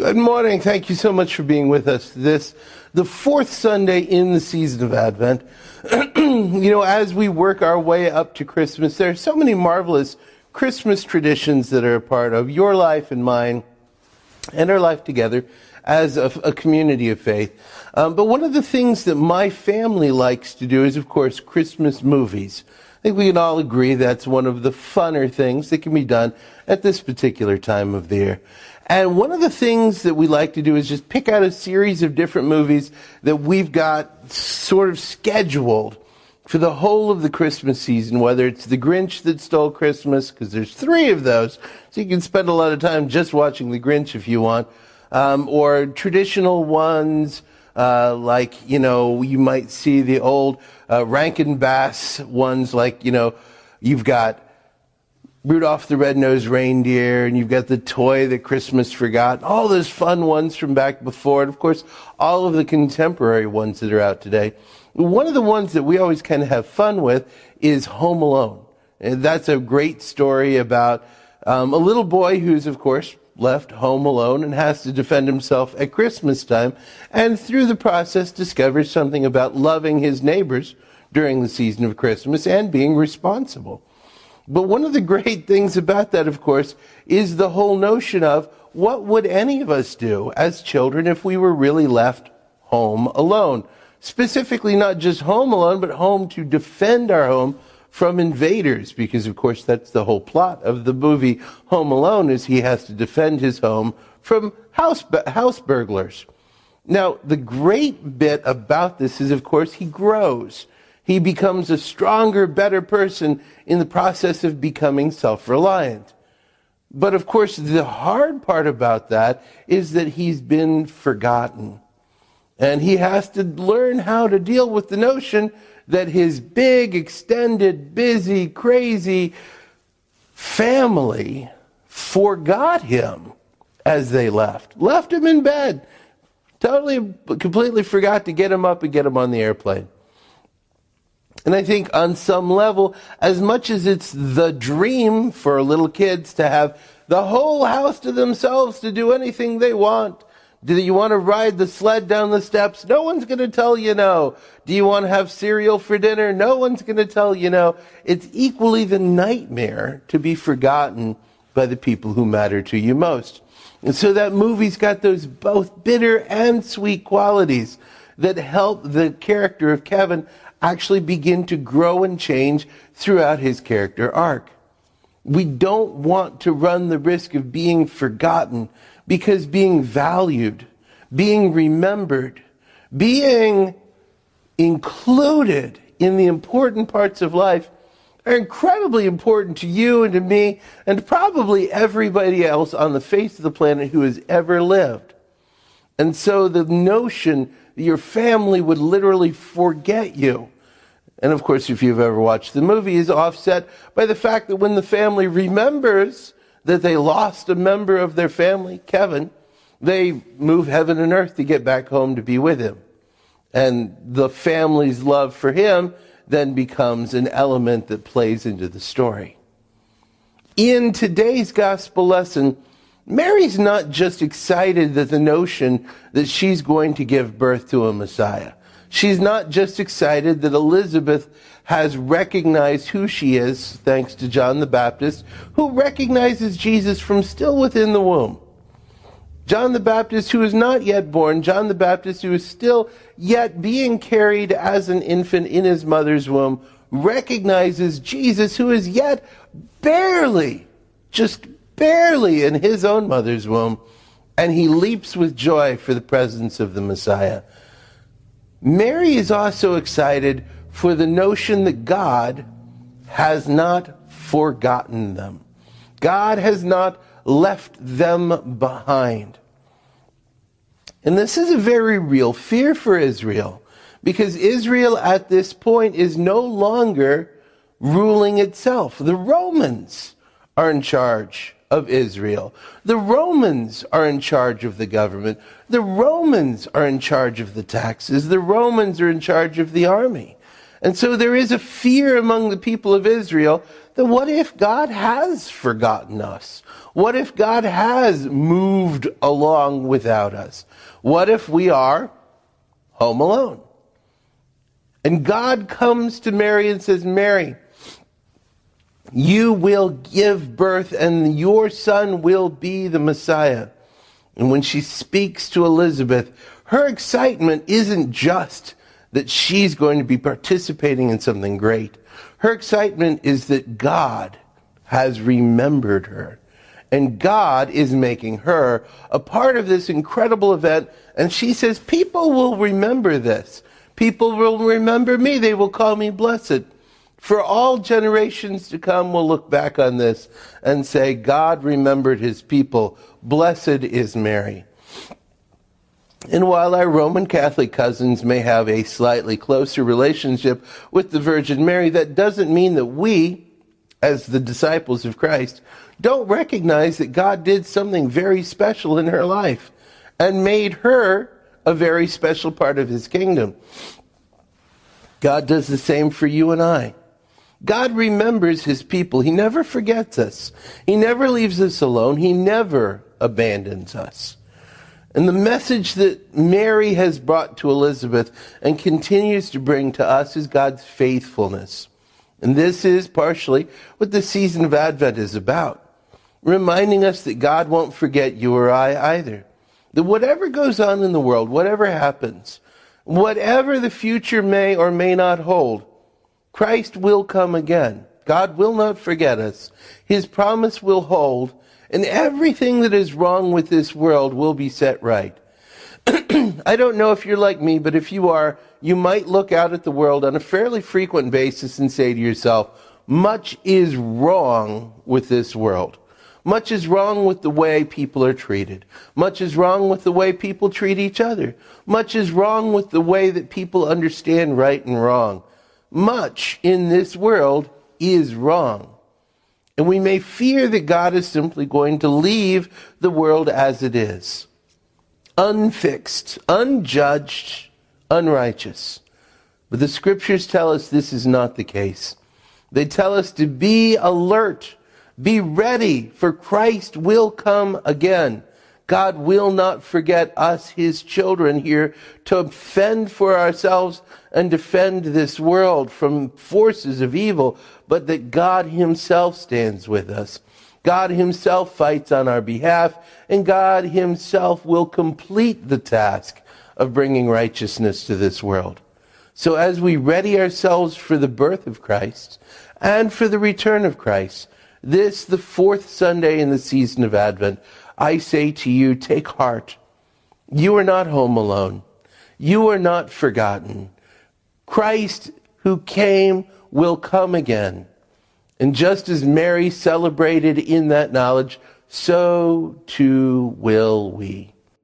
Good morning. Thank you so much for being with us. The fourth Sunday in the season of Advent. As we work our way up to Christmas, there are so many marvelous Christmas traditions that are a part of your life and mine and our life together as a community of faith. But one of the things that my family likes to do is, of course, Christmas movies. I think we can all agree that's one of the funner things that can be done at this particular time of the year. And one of the things that we like to do is just pick out a series of different movies that we've got sort of scheduled for the whole of the Christmas season, whether it's The Grinch That Stole Christmas, because there's 3 of those, so you can spend a lot of time just watching The Grinch if you want, or traditional ones, you might see the old Rankin Bass ones, you've got Rudolph the Red-Nosed Reindeer, and you've got The Toy That Christmas Forgot, all those fun ones from back before, and of course, all of the contemporary ones that are out today. One of the ones that we always kind of have fun with is Home Alone. And that's a great story about a little boy who's, of course, left home alone and has to defend himself at Christmas time, and through the process discovers something about loving his neighbors during the season of Christmas and being responsible. But one of the great things about that, of course, is the whole notion of what would any of us do as children if we were really left home alone? Specifically, not just home alone, but home to defend our home from invaders, because, of course, that's the whole plot of the movie Home Alone, is he has to defend his home from house burglars. Now, the great bit about this is, of course, he grows. He becomes a stronger, better person in the process of becoming self-reliant. But of course, the hard part about that is that he's been forgotten. And he has to learn how to deal with the notion that his big, extended, busy, crazy family forgot him as they left him in bed. Completely forgot to get him up and get him on the airplane. And I think on some level, as much as it's the dream for little kids to have the whole house to themselves to do anything they want. Do you want to ride the sled down the steps? No one's going to tell you no. Do you want to have cereal for dinner? No one's going to tell you no. It's equally the nightmare to be forgotten by the people who matter to you most. And so that movie's got those both bitter and sweet qualities that help the character of Kevin actually begin to grow and change throughout his character arc. We don't want to run the risk of being forgotten, because being valued, being remembered, being included in the important parts of life are incredibly important to you and to me and probably everybody else on the face of the planet who has ever lived. And so the notion that your family would literally forget you, and of course, if you've ever watched the movie, is offset by the fact that when the family remembers that they lost a member of their family, Kevin, they move heaven and earth to get back home to be with him. And the family's love for him then becomes an element that plays into the story. In today's gospel lesson, Mary's not just excited at the notion that she's going to give birth to a Messiah. She's not just excited that Elizabeth has recognized who she is, thanks to John the Baptist, who recognizes Jesus from still within the womb. John the Baptist, who is not yet born, John the Baptist, who is still yet being carried as an infant in his mother's womb, recognizes Jesus, who is yet just barely in his own mother's womb, and he leaps with joy for the presence of the Messiah. Mary is also excited for the notion that God has not forgotten them. God has not left them behind. And this is a very real fear for Israel, because Israel at this point is no longer ruling itself. The Romans are in charge of Israel. The Romans are in charge of the government. The Romans are in charge of the taxes. The Romans are in charge of the army. And so there is a fear among the people of Israel that what if God has forgotten us? What if God has moved along without us? What if we are home alone? And God comes to Mary and says, Mary, you will give birth and your son will be the Messiah. And when she speaks to Elizabeth, her excitement isn't just that she's going to be participating in something great. Her excitement is that God has remembered her. And God is making her a part of this incredible event. And she says, people will remember this. People will remember me. They will call me blessed. For all generations to come, we'll look back on this and say, God remembered his people. Blessed is Mary. And while our Roman Catholic cousins may have a slightly closer relationship with the Virgin Mary, that doesn't mean that we, as the disciples of Christ, don't recognize that God did something very special in her life and made her a very special part of his kingdom. God does the same for you and I. God remembers his people. He never forgets us. He never leaves us alone. He never abandons us. And the message that Mary has brought to Elizabeth and continues to bring to us is God's faithfulness. And this is partially what the season of Advent is about, reminding us that God won't forget you or I either. That whatever goes on in the world, whatever happens, whatever the future may or may not hold, Christ will come again. God will not forget us. His promise will hold, and everything that is wrong with this world will be set right. I don't know if you're like me, but if you are, you might look out at the world on a fairly frequent basis and say to yourself, much is wrong with this world. Much is wrong with the way people are treated. Much is wrong with the way people treat each other. Much is wrong with the way that people understand right and wrong. Much in this world is wrong. And we may fear that God is simply going to leave the world as it is. Unfixed, unjudged, unrighteous. But the scriptures tell us this is not the case. They tell us to be alert, be ready, for Christ will come again. God will not forget us, his children, here to fend for ourselves and defend this world from forces of evil, but that God himself stands with us. God himself fights on our behalf, and God himself will complete the task of bringing righteousness to this world. So as we ready ourselves for the birth of Christ and for the return of Christ, this, the fourth Sunday in the season of Advent, I say to you, take heart. You are not home alone. You are not forgotten. Christ who came will come again. And just as Mary celebrated in that knowledge, so too will we.